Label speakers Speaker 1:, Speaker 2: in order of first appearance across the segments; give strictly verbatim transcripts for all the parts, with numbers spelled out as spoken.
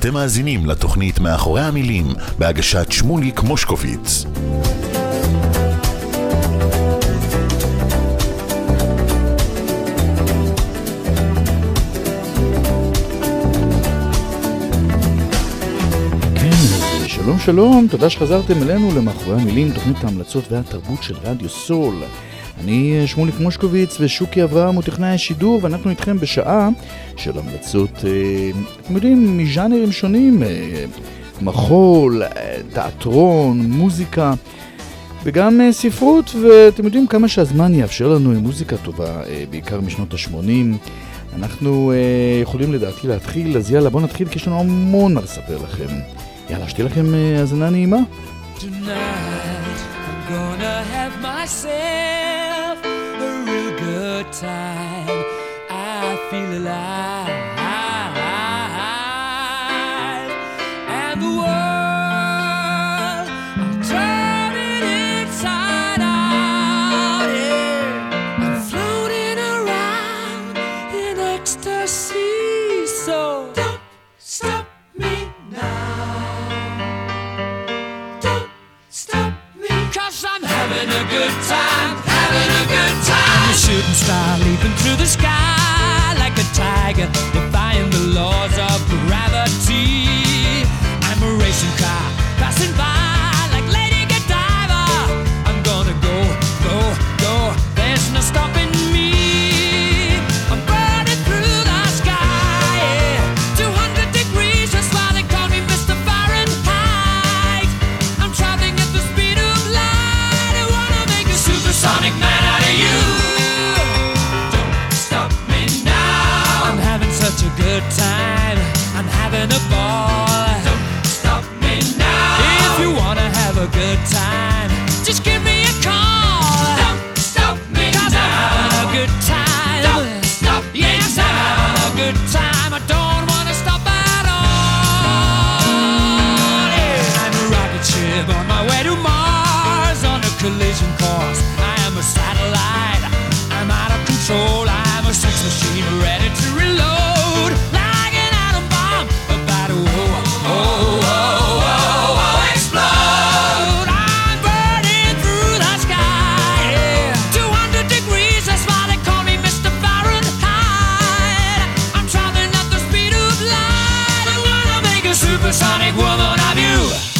Speaker 1: אתם מאזינים לתוכנית מאחורי המילים בהגשת שמוליק מושקוביץ.
Speaker 2: שלום שלום, תודה שחזרתם אלינו למאחורי המילים, תוכנית ההמלצות והתרבות של רדיו סול. אני שמוליק מושקוביץ ושוקי אברהם הוא טכנאי השידור, ואנחנו איתכם בשעה של המלצות, אתם יודעים, מז'אנרים שונים, מחול, תיאטרון, מוזיקה וגם ספרות, ואתם יודעים כמה שהזמן יאפשר לנו עם מוזיקה טובה, בעיקר משנות ה-שמונים. אנחנו יכולים לדעתי להתחיל, אז יאללה בוא נתחיל כי יש לנו המון מה לספר לכם. יאללה, שתהיה לכם הזנה נעימה.
Speaker 3: Tonight I'm gonna have myself a real good time. I feel alive. And the world, I'm turning inside out. Yeah. I'm floating around in ecstasy. So don't stop me now. Having a good time, having a good time. I'm a shooting star leaping through the sky like a tiger, defying the laws of gravity. I'm a racing car passing by like Lady Godiva. I'm gonna go, go, go. There's no stopping me. I'm burning through the sky, yeah. two hundred degrees, that's why they call me Mister Fahrenheit. I'm traveling at the speed of light. Supersonic man out of you. Don't stop me now. I'm having such a good time. I'm having a ball. Don't stop me now. If you wanna have a good time, just give me a call. Don't stop me 'cause now. I'm having a good time. Don't stop me yes, now. I'm having a good time. I don't wanna stop at all. Yeah. I'm a rocket ship on my way to Mars on a collision course. Satellite, I'm out of control. I'm a sex machine ready to reload, like an atom bomb about to oh, oh, oh, oh, oh, explode. I'm burning through the sky, yeah. two hundred degrees, that's why they call me Mister Fahrenheit. I'm traveling at the speed of light. I wanna make a supersonic woman of you.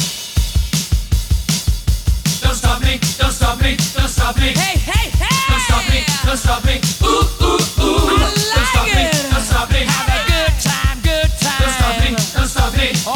Speaker 3: Don't stop me, don't stop me, don't stop me. Hey, hey, hey! Don't stop me, don't stop me. Ooh, ooh, ooh. I like don't stop it. me, don't stop me. Have a good time, good time. Don't stop me, don't stop me. Oh!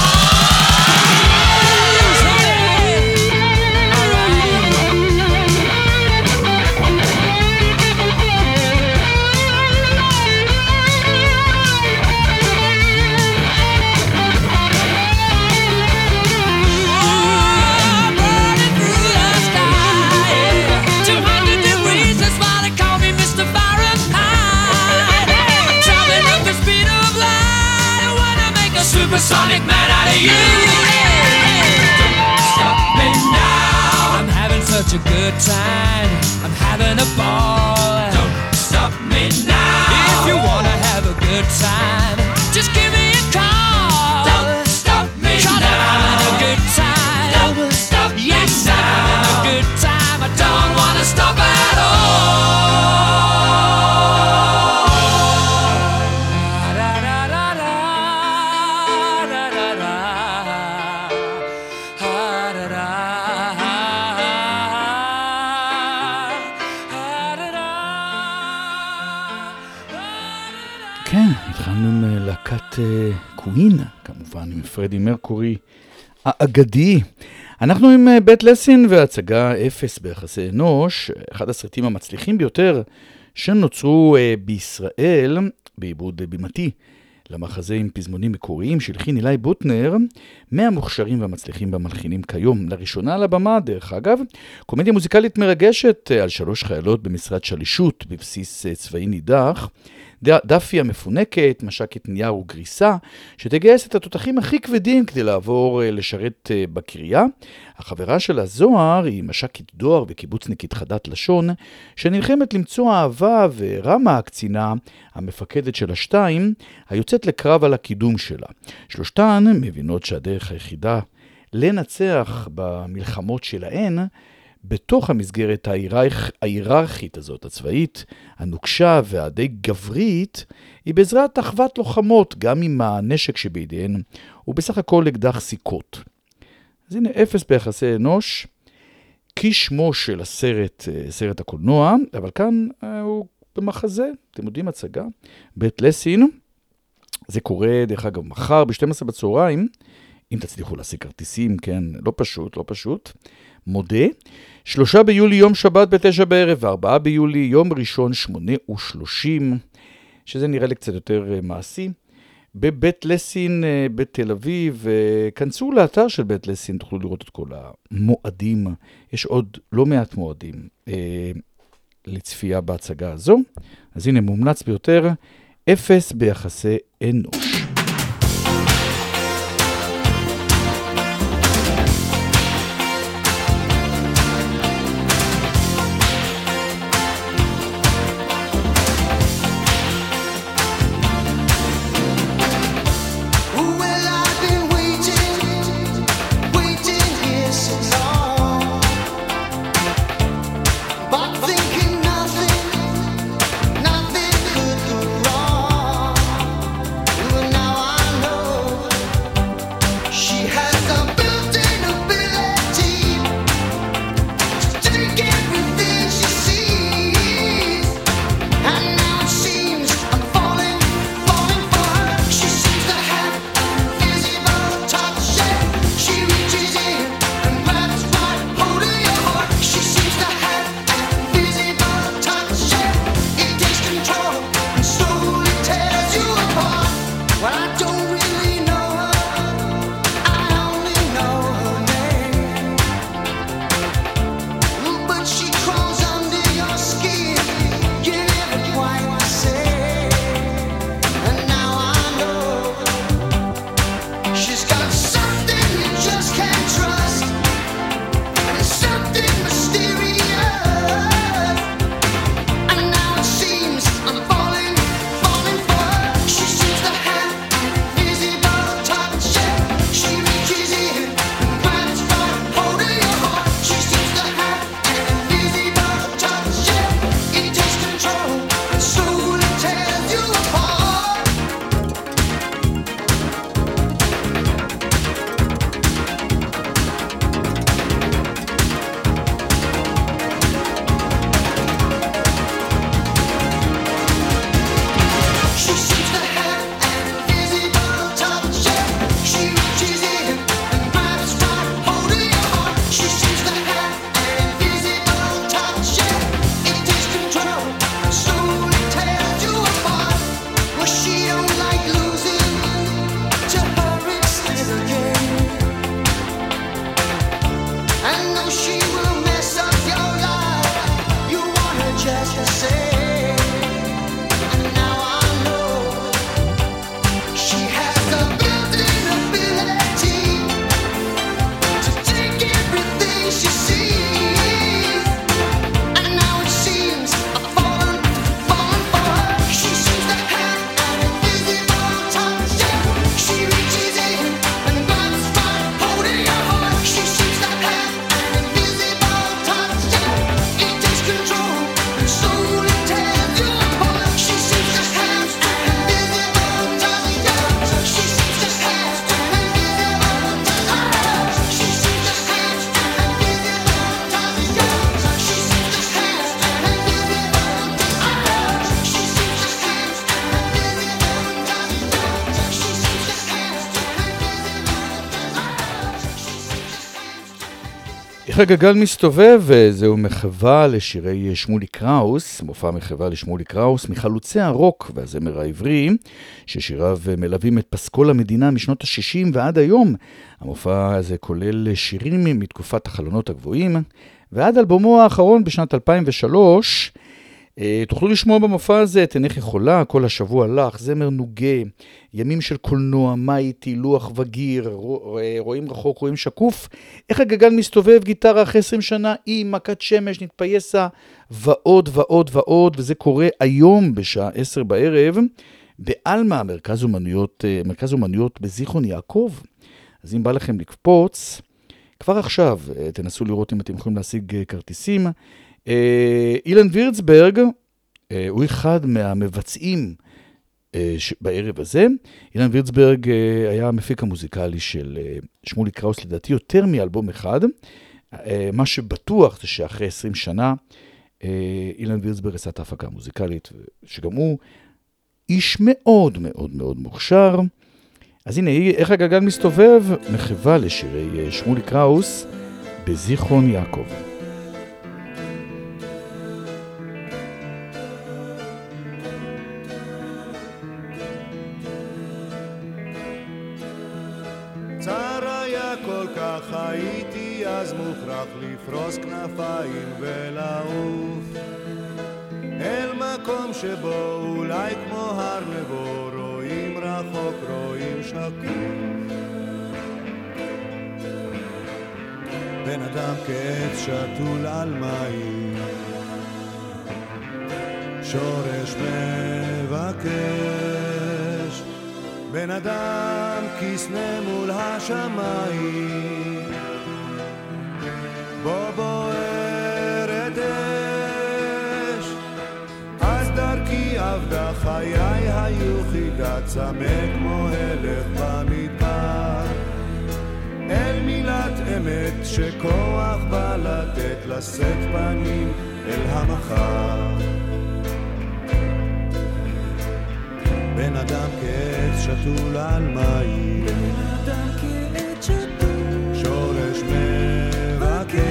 Speaker 3: Supersonic man out of you. Don't stop me now. I'm having such a good time. I'm having a ball. Don't stop me now. If you wanna have a good time, just give me a call. Don't stop me now. I'm having a good time. Don't stop me yes, now. I'm having a good time. I don't wanna stop at all.
Speaker 2: כן, התחלנו עם להקת קווין, כמובן עם פרדי מרקורי האגדי. אנחנו עם בית לסין והצגה אפס ביחסי אנוש, אחד הסרטים המצליחים ביותר שנוצרו בישראל, בעיבוד בימתי למחזה עם פזמונים מקוריים שהלחין אילי בוטנר, מהמוכשרים והמצליחים במלחינים כיום. לראשונה על הבמה, דרך אגב, קומדיה מוזיקלית מרגשת על שלוש חיילות במשרד שלישות בבסיס צבאי נידח, דפי המפונקת, משקת נייר וגריסה, שתגייס את התותחים הכי כבדים כדי לעבור לשרת בקריה. החברה של הזוהר היא משקת דואר וקיבוצניקית חדת לשון, שנלחמת למצוא אהבה, ורמה הקצינה, המפקדת של השתיים, היוצאת לקרב על הקידום שלה. שלושתן מבינות שהדרך היחידה לנצח במלחמות שלהן, בתוך המסגרת ההיררכית הזאת, הצבאית, הנוקשה והדי גברית, היא בעזרת אחוות לוחמות, גם עם הנשק שבידיהן, ובסך הכל אקדח סיכות. אז הנה אפס ביחסי אנוש, כשמו של הסרט, סרט הקולנוע, אבל כאן הוא במחזה, אתם יודעים, הצגה, בית לסין. זה קורה, דרך אגב, מחר ב-שתים עשרה בצהריים, אם תצליחו להשיג כרטיסים, כן, לא פשוט, לא פשוט. מודה. שלושה ביולי יום שבת בתשע בערב, וארבעה ביולי יום ראשון שמונה ושלושים, שזה נראה לי קצת יותר מעשי. בבית לסין בתל אביב, כנסו לאתר של בית לסין, תוכלו לראות את כל המועדים. יש עוד לא מעט מועדים אה, לצפייה בהצגה הזו. אז הנה מומלץ ביותר, אפס ביחסי אנוש. איך הגלגל מסתובב, זהו מחווה לשירי שמולי קראוס, מופע מחווה לשמולי קראוס, מחלוצי הרוק והזמר העברי, ששיריו מלווים את פסקול המדינה משנות ה-שישים ועד היום. המופע הזה כולל שירים מתקופת החלונות הגבוהים, ועד אלבומו האחרון בשנת אלפיים ושלוש, תוכלו לשמוע במופע הזה את אינך יכולה, כל השבוע לך, זמר נוגה, ימים של קולנוע, מה איתי, לוח וגיר, רואים רחוק, רואים שקוף, איך הגגל מסתובב, גיטרה אחרי עשרים שנה, אי, מכת שמש, נתפייסה, ועוד ועוד ועוד, וזה קורה היום בשעה עשר בערב, באלמה, מרכז אומנויות, מרכז אומנויות בזיכרון יעקב. אז אם בא לכם לקפוץ, כבר עכשיו תנסו לראות אם אתם יכולים להשיג כרטיסים. אילן וירצברג הוא אחד מהמבצעים בערב הזה. אילן וירצברג היה המפיק המוזיקלי של שמולי קראוס, לדעתי יותר מאלבום אחד. מה שבטוח זה שאחרי עשרים שנה אילן וירצברג עשה את ההפקה המוזיקלית, שגם הוא איש מאוד מאוד מאוד מוכשר. אז הנה, איך הגגל מסתובב, מחווה לשירי שמולי קראוס בזיכרון יעקב.
Speaker 4: צר היה כל כך הייתי אז מוכרח לפרוס כנפיים ולעוף אל מקום שבו אולי כמו הר נבו רואים רחוק רואים שקוף בן אדם כעץ שתול על מים שורש מבקש בן אדם כסנה מול השמיים בו בוערת אש אז דרכי עבדה חיי היו חידה צמא כמו הלך במדבר אל מילת אמת שכוח בא לתת לשאת פנים אל המחר בן אדם כעץ שתול על מים בן אדם כעץ שתול שורש מבקש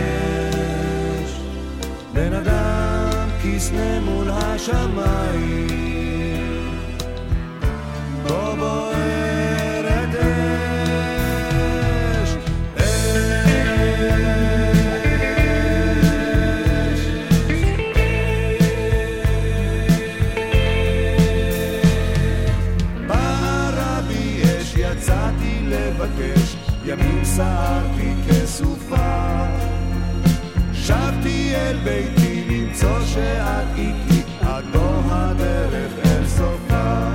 Speaker 4: בן אדם כסנה מול השמיים בו בוערת אש לבקש ימים סערתי כסופה שבתי אל ביתי למצוא שאת איתי עד בוא הדרך אל סופה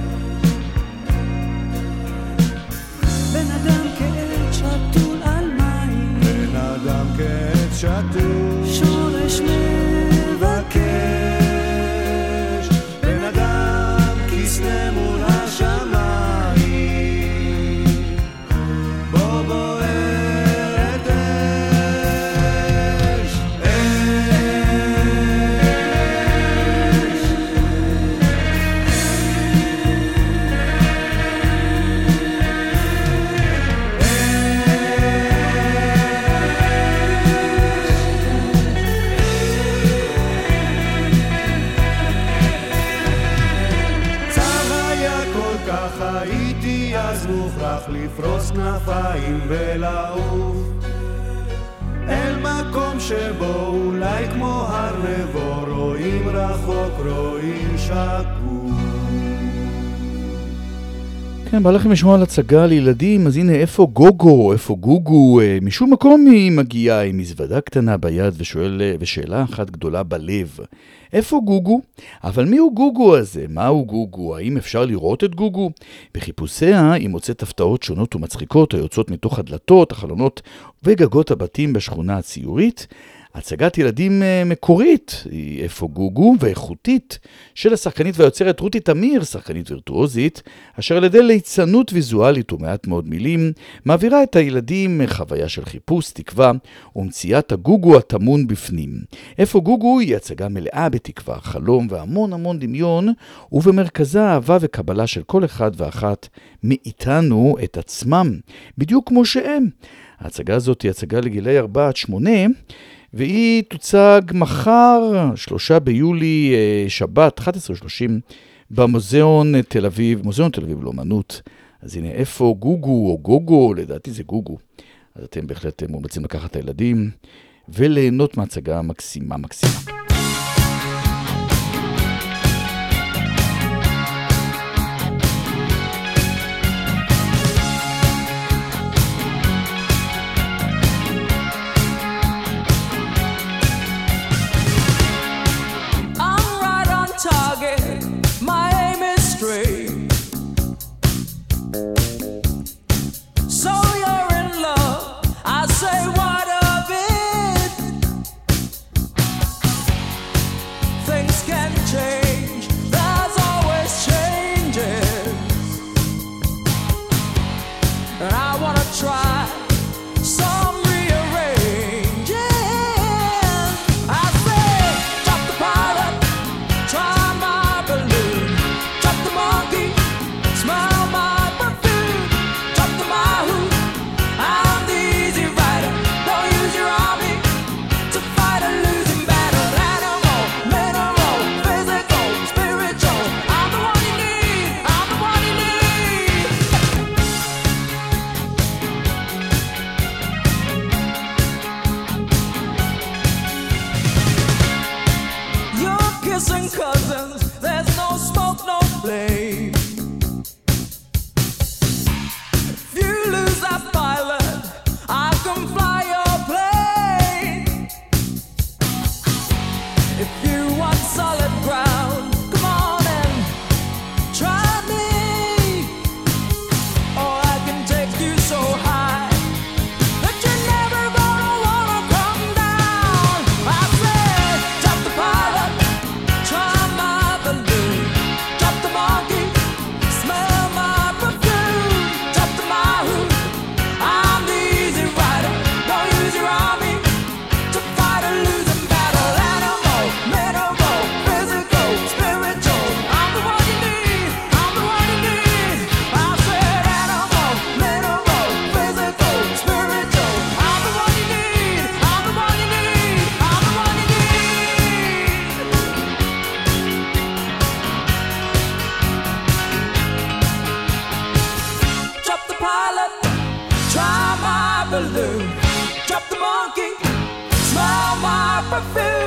Speaker 3: בן אדם כעץ שתול על מים
Speaker 4: בן אדם כעץ שתול
Speaker 3: שורש מבקש
Speaker 4: בן אדם כסנה מול השמיים לפרוס כנפיים ולעוף אל מקום שבו אולי כמו הר נבו רואים רחוק רואים שקוף.
Speaker 2: כן, בא לכם לשמוע על הצגה לילדים, אז הנה איפה גוגו, איפה גוגו, משום מקום היא מגיעה עם מזוודה קטנה ביד ושואל, ושאלה אחת גדולה בלב, איפה גוגו? אבל מי הוא גוגו הזה? מה הוא גוגו? האם אפשר לראות את גוגו? בחיפושיה היא מוצאת הפתעות שונות ומצחיקות היוצאות מתוך הדלתות, החלונות וגגות הבתים בשכונה הציורית. הצגת ילדים מקורית היא איפה גוגו ואיכותית של השחקנית והיוצרת רותי תמיר, שחקנית וירטואוזית, אשר על ידי ליצנות ויזואלית ומעט מאוד מילים, מעבירה את הילדים חוויה של חיפוש, תקווה ומציאת הגוגו התמון בפנים. איפה גוגו היא הצגה מלאה בתקווה, חלום והמון המון דמיון, ובמרכזה אהבה וקבלה של כל אחד ואחת מאיתנו את עצמם, בדיוק כמו שהם. ההצגה הזאת היא הצגה לגילי ארבע עד שמונה, והיא תוצג מחר, שלושה ביולי, שבת, אחת עשרה שלושים, במוזיאון תל אביב, מוזיאון תל אביב לאומנות. אז הנה, איפה גוגו או גוגו, לדעתי זה גוגו. אז אתם בהחלט מומלצים לקחת את הילדים, וליהנות מהצגה מקסימה מקסימה.
Speaker 3: balloon. Drop the monkey, smile my perfume.